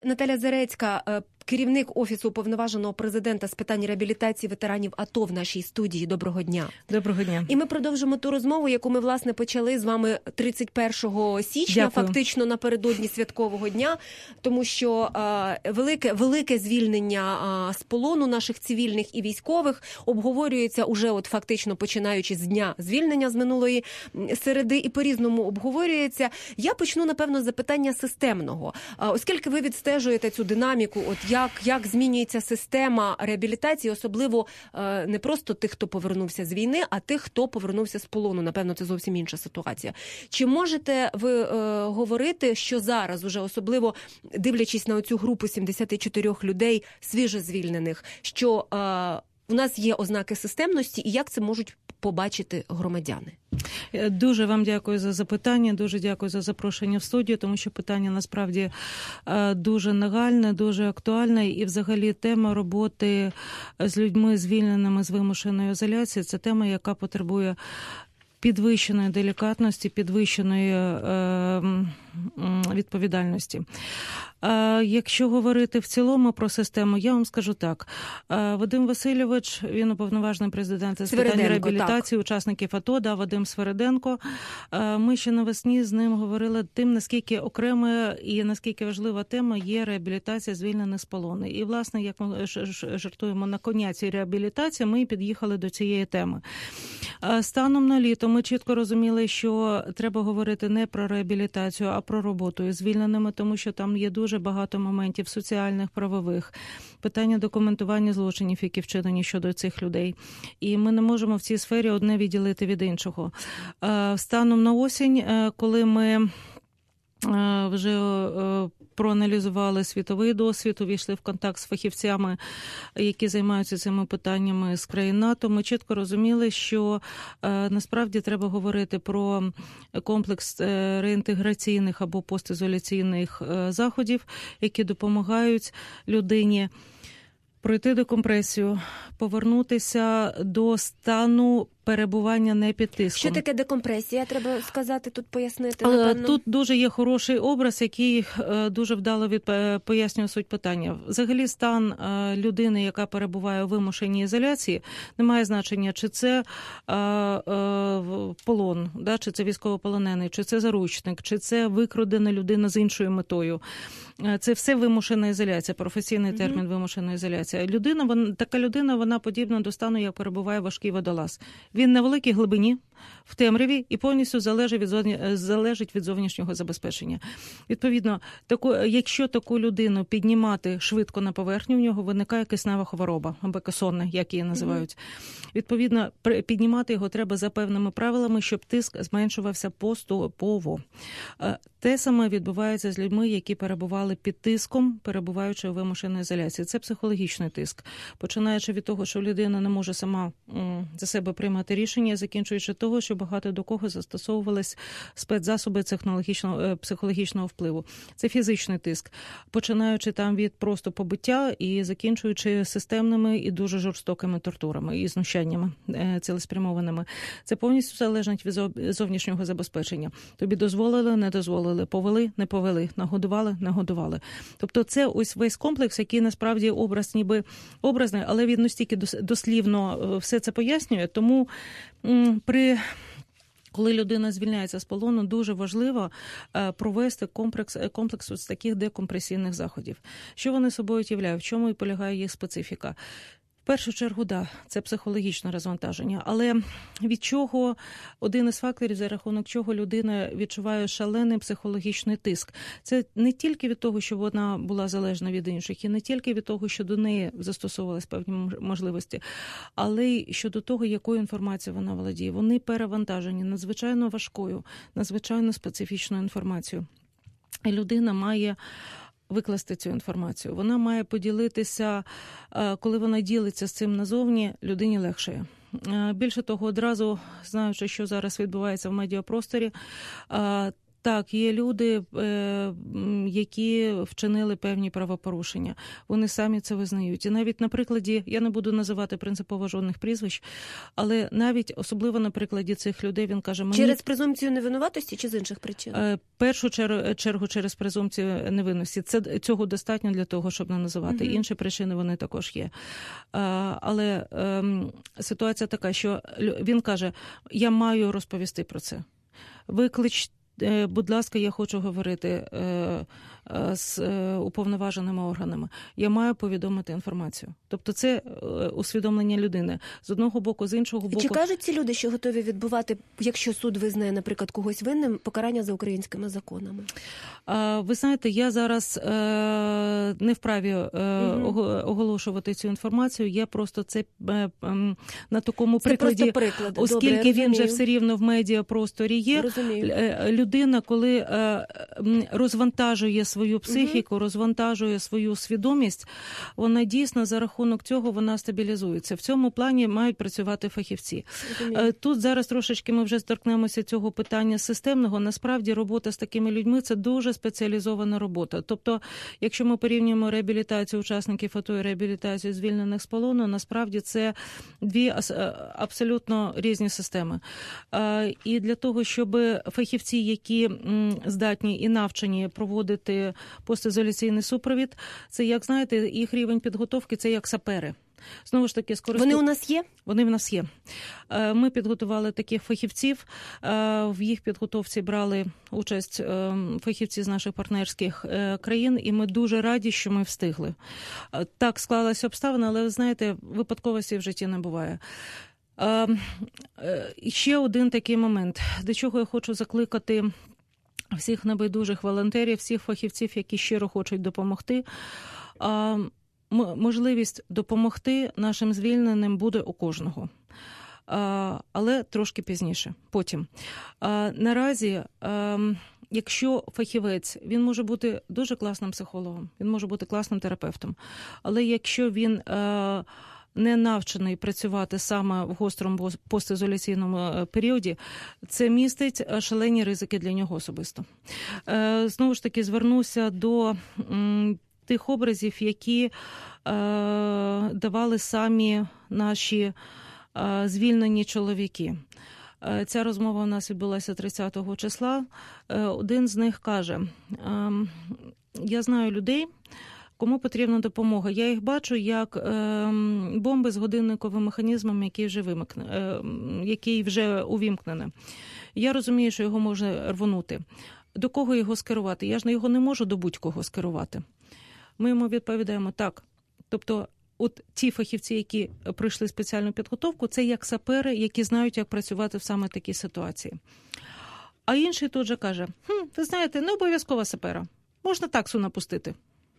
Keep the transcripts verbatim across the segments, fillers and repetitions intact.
Наталя Зарецька, керівник Офісу Уповноваженого Президента з питань реабілітації ветеранів АТО в нашій студії. Доброго дня. Доброго дня. І ми продовжимо ту розмову, яку ми, власне, почали з вами тридцять першого січня, Дякую. Фактично напередодні святкового дня, тому що е, велике, велике звільнення е, з полону наших цивільних і військових обговорюється уже от фактично починаючи з дня звільнення з минулої середи і по-різному обговорюється. Я почну, напевно, з запитання системного. Е, оскільки ви відстежуєте цю динаміку, от як, як змінюється система реабілітації, особливо е, не просто тих, хто повернувся з війни, а тих, хто повернувся з полону. Напевно, це зовсім інша ситуація. Чи можете ви е, говорити, що зараз, уже особливо дивлячись на оцю групу сімдесят чотири людей свіжозвільнених, що е, у нас є ознаки системності і як це можуть побачити громадяни? Дуже вам дякую за запитання, дуже дякую за запрошення в студію, тому що питання насправді дуже нагальне, дуже актуальне, і взагалі тема роботи з людьми, звільненими з вимушеної ізоляції, це тема, яка потребує підвищеної делікатності, підвищеної е, відповідальності. Е, якщо говорити в цілому про систему, я вам скажу так. Е, Вадим Васильович, він уповноважений президент з питань реабілітації так. учасників АТО, да, Вадим Свериденко. Е, ми ще навесні з ним говорили тим, наскільки окрема і наскільки важлива тема є реабілітація звільнених з полону. І, власне, як ми жартуємо на коня цієї реабілітації, ми під'їхали до цієї теми. Е, станом на літо ми чітко розуміли, що треба говорити не про реабілітацію, а про роботу із звільненими, тому що там є дуже багато моментів соціальних, правових, питання документування злочинів, які вчинені щодо цих людей. І ми не можемо в цій сфері одне відділити від іншого. Е, станом на осінь, е, коли ми вже проаналізували світовий досвід, увійшли в контакт з фахівцями, які займаються цими питаннями з країн НАТО, ми чітко розуміли, що насправді треба говорити про комплекс реінтеграційних або постізоляційних заходів, які допомагають людині пройти декомпресію, повернутися до стану перебування не під тиском. Що таке декомпресія? Треба сказати, тут пояснити, напевно. Тут дуже є хороший образ, який дуже вдало від... пояснює суть питання. Взагалі стан людини, яка перебуває у вимушеній ізоляції, не має значення, чи це полон, да, чи це військовополонений, чи це заручник, чи це викрадена людина з іншою метою. Це все вимушена ізоляція, професійний термін mm-hmm. вимушена ізоляція. Людина, вона, така людина, вона подібна до стану, як перебуває важкий водолаз. Він на великій глибині, в темряві і повністю залежить від, залежить від зовнішнього забезпечення. Відповідно, таку, якщо таку людину піднімати швидко на поверхню, в нього виникає киснева хвороба, або кесонне, як її називають. Mm-hmm. Відповідно, піднімати його треба за певними правилами, щоб тиск зменшувався поступово. Те саме відбувається з людьми, які перебували під тиском, перебуваючи у вимушеній ізоляції. Це психологічний тиск. Починаючи від того, що людина не може сама за себе приймати рішення, закінчуючи того, що багато до кого застосовувались спецзасоби психологічного, психологічного впливу. Це фізичний тиск. Починаючи там від просто побиття і закінчуючи системними і дуже жорстокими тортурами і знущаннями цілеспрямованими. Це повністю залежить від зовнішнього забезпечення. Тобі дозволили, не дозволили, повели, не повели, нагодували, не годували. Тобто це ось весь комплекс, який насправді образ ніби образний, але він настільки дослівно все це пояснює. Тому м, при... Коли людина звільняється з полону, дуже важливо провести комплекс, комплекс ось таких декомпресійних заходів. Що вони собою являють, в чому і полягає їх специфіка? В першу чергу, да, це психологічне розвантаження, але від чого один із факторів, за рахунок чого людина відчуває шалений психологічний тиск. Це не тільки від того, що вона була залежна від інших, і не тільки від того, що до неї застосовувались певні можливості, але й щодо того, якою інформацією вона володіє. Вони перевантажені надзвичайно важкою, надзвичайно специфічною інформацією. І людина має викласти цю інформацію. Вона має поділитися, коли вона ділиться з цим назовні, людині легше. Більше того, одразу знаючи, що зараз відбувається в медіапросторі, Так, є люди, які вчинили певні правопорушення. Вони самі це визнають. І навіть на прикладі, я не буду називати принципово жодних прізвищ, але навіть особливо на прикладі цих людей він каже... Мені... Через презумпцію невинуватості чи з інших причин? В першу чергу через презумпцію невинності. Це, цього достатньо для того, щоб не називати. Угу. Інші причини вони також є. Але ем, ситуація така, що він каже, я маю розповісти про це. Виклич, будь ласка, я хочу говорити з уповноваженими органами. Я маю повідомити інформацію. Тобто це усвідомлення людини. З одного боку, з іншого боку... Чи кажуть ці люди, що готові відбувати, якщо суд визнає, наприклад, когось винним, покарання за українськими законами? Ви знаєте, я зараз не вправі угу. оголошувати цю інформацію. Я просто це на такому це прикладі, приклад. оскільки Добре, він же все рівно в медіапросторі є. Розумію. Людина, коли розвантажує свою психіку, угу. розвантажує свою свідомість, вона дійсно за рахунок цього вона стабілізується. В цьому плані мають працювати фахівці. Розумію. Тут зараз трошечки ми вже торкнемося цього питання системного. Насправді робота з такими людьми – це дуже спеціалізована робота. Тобто, якщо ми порівнюємо реабілітацію учасників АТО і реабілітацію звільнених з полону, насправді це дві абсолютно різні системи. І для того, щоб фахівці, які здатні і навчені проводити постізоляційний супровід, це, як знаєте, їх рівень підготовки – це як сапери. Знову ж таки, скористу... Вони у нас є? Вони в нас є. Ми підготували таких фахівців. В їх підготовці брали участь фахівці з наших партнерських країн, і ми дуже раді, що ми встигли. Так склалася обставина, але, ви знаєте, випадковості в житті не буває. Ще один такий момент, до чого я хочу закликати всіх небайдужих волонтерів, всіх фахівців, які щиро хочуть допомогти. Можливість допомогти нашим звільненим буде у кожного. Але трошки пізніше, потім. Наразі, якщо фахівець, він може бути дуже класним психологом, він може бути класним терапевтом, але якщо він не навчений працювати саме в гострому постізоляційному періоді, це містить шалені ризики для нього особисто. Знову ж таки, звернуся до тих образів, які е, давали самі наші е, звільнені чоловіки. Е, ця розмова у нас відбулася тридцятого числа. Е, один з них каже, е, я знаю людей, кому потрібна допомога. Я їх бачу як е, бомби з годинниковим механізмом, який вже, вимикне, е, який вже увімкнений. Я розумію, що його можна рвонути. До кого його скерувати? Я ж його не можу до будь-кого скерувати. Ми йому відповідаємо так. Тобто, от ті фахівці, які пройшли спеціальну підготовку, це як сапери, які знають, як працювати в саме такій ситуації. А інший тут же каже, хм, ви знаєте, не обов'язково сапера. Можна таксу напустити.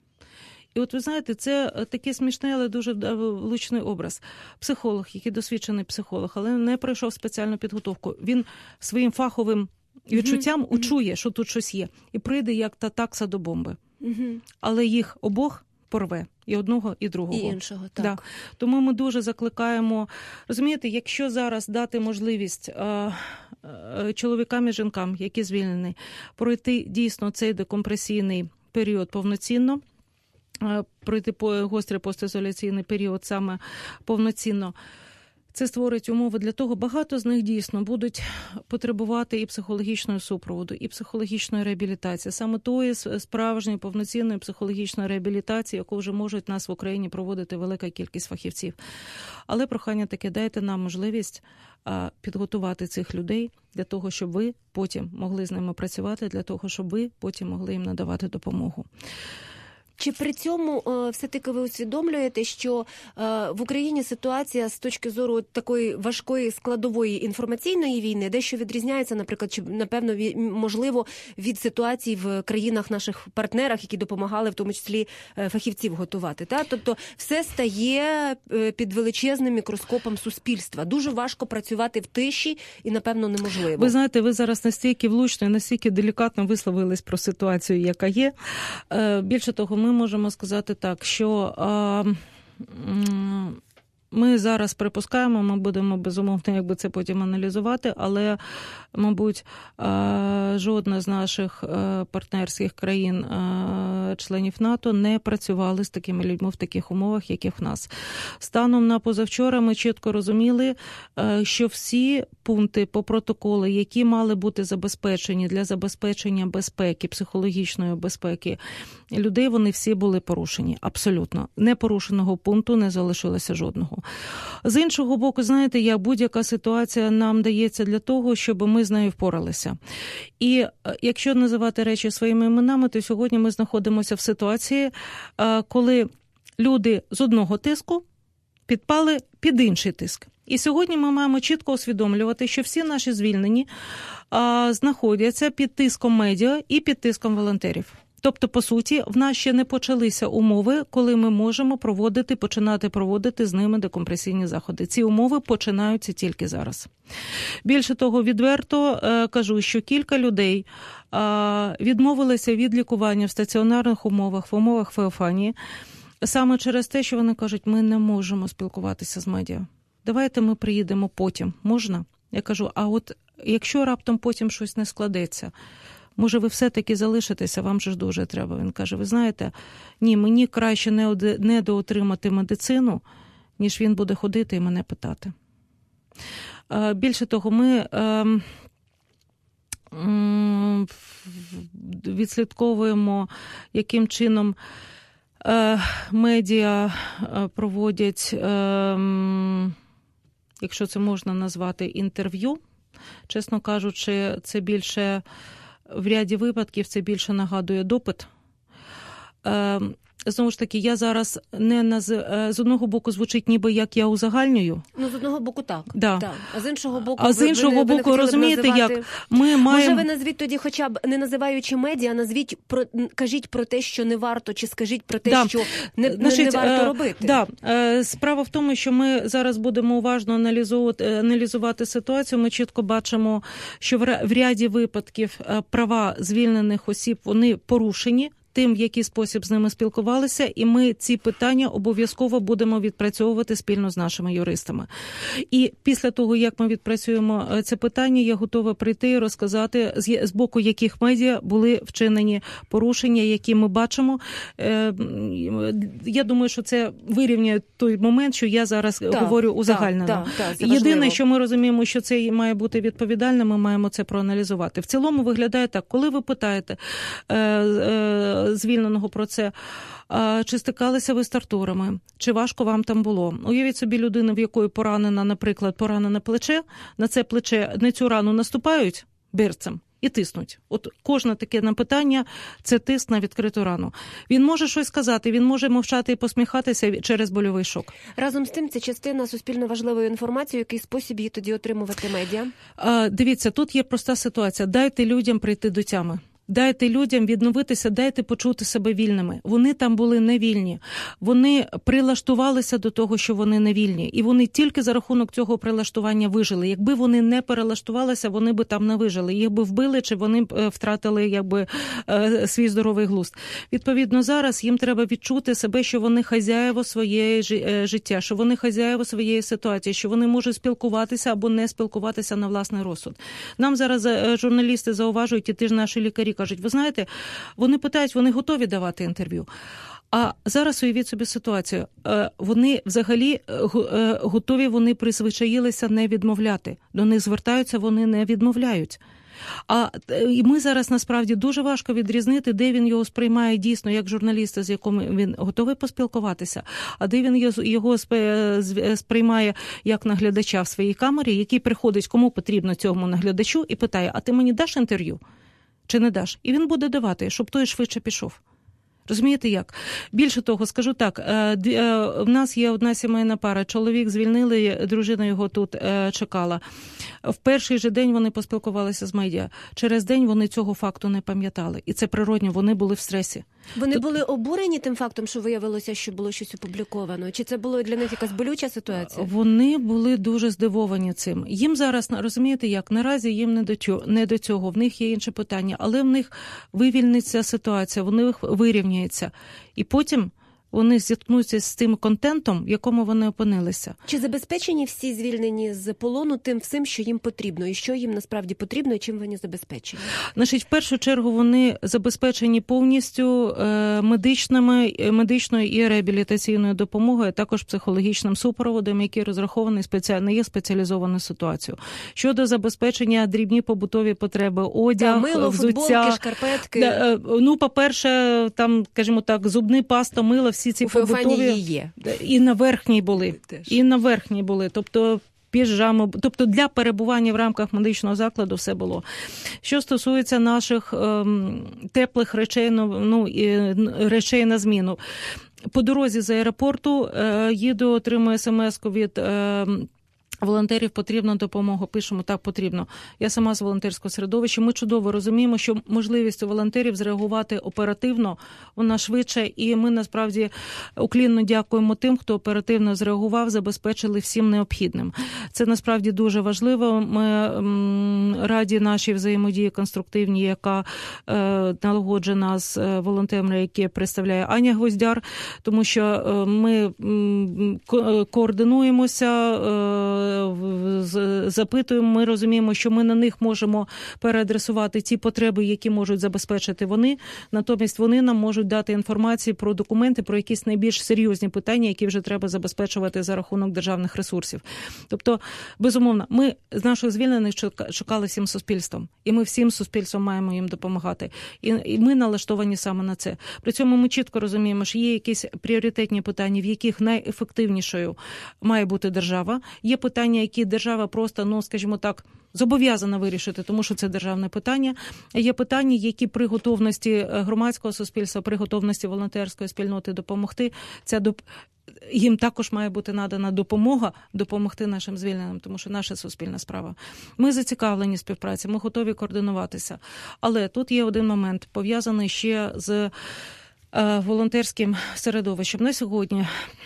І от ви знаєте, це такий смішний, але дуже влучний образ. Психолог, який досвідчений психолог, але не пройшов спеціальну підготовку. Він своїм фаховим відчуттям mm-hmm. учує, що тут щось є. І прийде як та такса до бомби. Mm-hmm. Але їх обох порве. І одного, і другого. І іншого, так. Да. Тому ми дуже закликаємо. Розумієте, якщо зараз дати можливість е, е, чоловікам і жінкам, які звільнені, пройти дійсно цей декомпресійний період повноцінно, е, пройти по гострий постізоляційний період саме повноцінно, це створить умови для того, багато з них дійсно будуть потребувати і психологічного супроводу, і психологічної реабілітації. Саме тої справжньої, повноцінної психологічної реабілітації, яку вже можуть нас в Україні проводити велика кількість фахівців. Але прохання таке, дайте нам можливість підготувати цих людей для того, щоб ви потім могли з ними працювати, для того, щоб ви потім могли їм надавати допомогу. Чи при цьому все-таки ви усвідомлюєте, що в Україні ситуація з точки зору такої важкої складової інформаційної війни дещо відрізняється, наприклад, чи, напевно, можливо, від ситуації в країнах наших партнерах, які допомагали, в тому числі, фахівців готувати? Та? Тобто все стає під величезним мікроскопом суспільства. Дуже важко працювати в тиші і, напевно, неможливо. Ви знаєте, ви зараз настільки влучно і настільки делікатно висловились про ситуацію, яка є. Більше того, ми Ми можемо сказати так, що Ми зараз припускаємо, ми будемо, безумовно, якби це потім аналізувати, але, мабуть, жодна з наших партнерських країн, членів НАТО, не працювали з такими людьми в таких умовах, яких в нас. Станом на позавчора ми чітко розуміли, що всі пункти по протоколу, які мали бути забезпечені для забезпечення безпеки, психологічної безпеки людей, вони всі були порушені. Абсолютно. Непорушеного пункту не залишилося жодного. З іншого боку, знаєте, як будь-яка ситуація нам дається для того, щоб ми з нею впоралися. І якщо називати речі своїми іменами, то сьогодні ми знаходимося в ситуації, коли люди з одного тиску підпали під інший тиск. І сьогодні ми маємо чітко усвідомлювати, що всі наші звільнені а, знаходяться під тиском медіа і під тиском волонтерів. Тобто, по суті, в нас ще не почалися умови, коли ми можемо проводити, починати проводити з ними декомпресійні заходи. Ці умови починаються тільки зараз. Більше того, відверто е, кажу, що кілька людей е, відмовилися від лікування в стаціонарних умовах, в умовах Феофанії, саме через те, що вони кажуть, ми не можемо спілкуватися з медіа. Давайте ми приїдемо потім. Можна? Я кажу, а от якщо раптом потім щось не складеться, може, ви все-таки залишитеся, вам же ж дуже треба. Він каже, ви знаєте, ні, мені краще не доотримати медицину, ніж він буде ходити і мене питати. Більше того, ми відслідковуємо, яким чином медіа проводять, якщо це можна назвати, інтерв'ю. Чесно кажучи, це більше... В ряді випадків це більше нагадує допит. Е, знову ж таки, я зараз не наз... з одного боку звучить ніби як я узагальнюю. Ну, з одного боку так. Да. так. А з іншого боку, а з іншого ви, ви боку, не розумієте, називати... як ми маємо... Може, ви назвіть тоді хоча б, не називаючи медіа, назвіть, про... кажіть про те, що не варто, чи скажіть про те, да. що не, Значить, не варто е, робити. Да. Е, справа в тому, що ми зараз будемо уважно аналізувати, аналізувати ситуацію. Ми чітко бачимо, що в, в ряді випадків права звільнених осіб, вони порушені тим, в який спосіб з ними спілкувалися, і ми ці питання обов'язково будемо відпрацьовувати спільно з нашими юристами. І після того, як ми відпрацюємо це питання, я готова прийти і розказати, з боку яких медіа були вчинені порушення, які ми бачимо. Я думаю, що це вирівнює той момент, що я зараз так, говорю узагальнено. Так, так, так, Єдине, що ми розуміємо, що це має бути відповідально, ми маємо це проаналізувати. В цілому виглядає так, коли ви питаєте звільненого про це, чи стикалися ви з тортурами, чи важко вам там було. Уявіть собі людину, в якої поранена, наприклад, поранене плече, на це плече, на цю рану наступають берцем і тиснуть. От кожне таке на питання – це тиск на відкриту рану. Він може щось сказати, він може мовчати і посміхатися через больовий шок. Разом з тим, це частина суспільно важливої інформації, в який спосіб її тоді отримувати медіа? А, дивіться, тут є проста ситуація. Дайте людям прийти до тями. Дайте людям відновитися, дайте почути себе вільними. Вони там були невільні. Вони прилаштувалися до того, що вони невільні. І вони тільки за рахунок цього прилаштування вижили. Якби вони не перелаштувалися, вони би там не вижили. Їх би вбили, чи вони б втратили якби свій здоровий глузд. Відповідно, зараз їм треба відчути себе, що вони хазяєво своєї життя, що вони хазяєво своєї ситуації, що вони можуть спілкуватися або не спілкуватися на власний розсуд. Нам зараз журналісти зауважують, і ті ж наші лікарі кажуть, ви знаєте, вони питають, вони готові давати інтерв'ю. А зараз уявіть собі ситуацію. Вони взагалі готові, вони призвичаїлися не відмовляти. До них звертаються, вони не відмовляють. А ми зараз, насправді, дуже важко відрізнити, де він його сприймає дійсно як журналіста, з яким він готовий поспілкуватися, а де він його сприймає як наглядача в своїй камері, який приходить, кому потрібно цьому наглядачу, і питає, а ти мені даш інтерв'ю? Чи не даш? І він буде давати, щоб той швидше пішов. Розумієте як? Більше того, скажу так, в нас є одна сімейна пара, чоловік звільнили, дружина його тут чекала. В перший же день вони поспілкувалися з медіа. Через день вони цього факту не пам'ятали. І це природньо, вони були в стресі. Вони Тут... були обурені тим фактом, що виявилося, що було щось опубліковано? Чи це було для них якась болюча ситуація? Вони були дуже здивовані цим. Їм зараз, розумієте як, наразі їм не до цього, не до цього. В них є інше питання, але в них вивільниться ситуація, в них вирівняється. І потім вони зіткнуться з тим контентом, в якому вони опинилися. Чи забезпечені всі звільнені з полону тим всім, що їм потрібно? І що їм насправді потрібно, і чим вони забезпечені? Значить, в першу чергу вони забезпечені повністю медичними, медичною і реабілітаційною допомогою, а також психологічним супроводом, який розрахований спеціально, є спеціалізованою ситуацією. Щодо забезпечення дрібні побутові потреби, одяг, Та, мило, взуття, футболки, шкарпетки. Да, ну, по-перше, там, скажімо так, зубний паста, мило, всі ці у побутові є. І на верхній були. Теж. І на верхній були. Тобто піжами, тобто для перебування в рамках медичного закладу все було. Що стосується наших ем, теплих речей, ну, і, речей на зміну. По дорозі з аеропорту е, їду, отримую смс-ку від е, волонтерів, потрібна допомога, пишемо, так, потрібно. Я сама з волонтерського середовища. Ми чудово розуміємо, що можливість у волонтерів зреагувати оперативно, вона швидше, і ми, насправді, уклінно дякуємо тим, хто оперативно зреагував, забезпечили всім необхідним. Це, насправді, дуже важливо. Ми м, раді нашій взаємодії конструктивній, яка е, налагоджена з волонтерами, які представляє Аня Гвоздяр, тому що е, ми м, ко- координуємося, е, запитуємо, ми розуміємо, що ми на них можемо переадресувати ті потреби, які можуть забезпечити вони, натомість вони нам можуть дати інформацію про документи, про якісь найбільш серйозні питання, які вже треба забезпечувати за рахунок державних ресурсів. Тобто, безумовно, ми з наших звільнених шукали всім суспільством, і ми всім суспільством маємо їм допомагати. І, і ми налаштовані саме на це. При цьому ми чітко розуміємо, що є якісь пріоритетні питання, в яких найефективнішою має бути держава. Є питання, які держава просто, ну, скажімо так, зобов'язана вирішити, тому що це державне питання. Є питання, які при готовності громадського суспільства, при готовності волонтерської спільноти допомогти, ця доп... їм також має бути надана допомога допомогти нашим звільненим, тому що наша суспільна справа. Ми зацікавлені в співпраці, ми готові координуватися. Але тут є один момент, пов'язаний ще з е, волонтерським середовищем. На сьогодні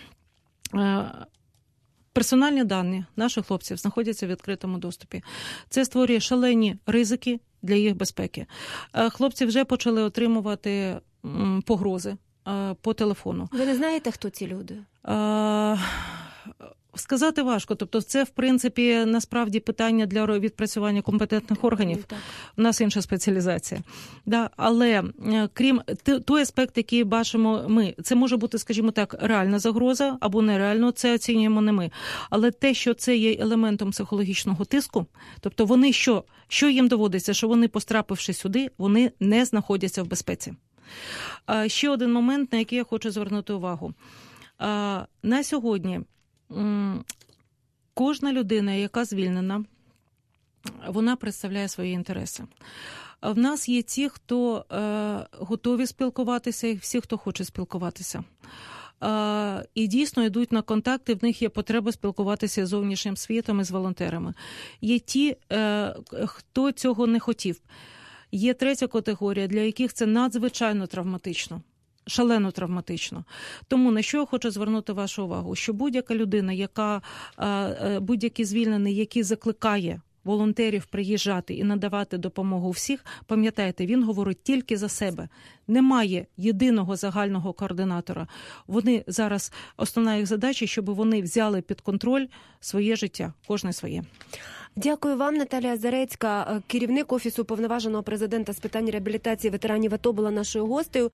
е, персональні дані наших хлопців знаходяться в відкритому доступі. Це створює шалені ризики для їх безпеки. Хлопці вже почали отримувати погрози по телефону. Ви не знаєте, хто ці люди? Сказати важко. Тобто це, в принципі, насправді питання для відпрацювання компетентних органів. Так. У нас інша спеціалізація. Да, але крім той аспект, який бачимо ми, це може бути, скажімо так, реальна загроза або нереально, це оцінюємо не ми. Але те, що це є елементом психологічного тиску, тобто вони що? Що їм доводиться? Що вони, потрапивши сюди, вони не знаходяться в безпеці. Ще один момент, на який я хочу звернути увагу. На сьогодні кожна людина, яка звільнена, вона представляє свої інтереси. В нас є ті, хто е, готові спілкуватися, і всі, хто хоче спілкуватися. Е, і дійсно йдуть на контакти, в них є потреба спілкуватися з зовнішнім світом і з волонтерами. Є ті, е, хто цього не хотів. Є третя категорія, для яких це надзвичайно травматично. Шалено травматично. Тому на що я хочу звернути вашу увагу, що будь-яка людина, яка, будь-який звільнений, який закликає волонтерів приїжджати і надавати допомогу всіх, пам'ятайте, він говорить тільки за себе. Немає єдиного загального координатора. Вони зараз, основна їх задача, щоб вони взяли під контроль своє життя, кожне своє. Дякую вам, Наталія Зарецька, керівник Офісу Уповноваженого Президента з питань реабілітації ветеранів АТО, була нашою гостею.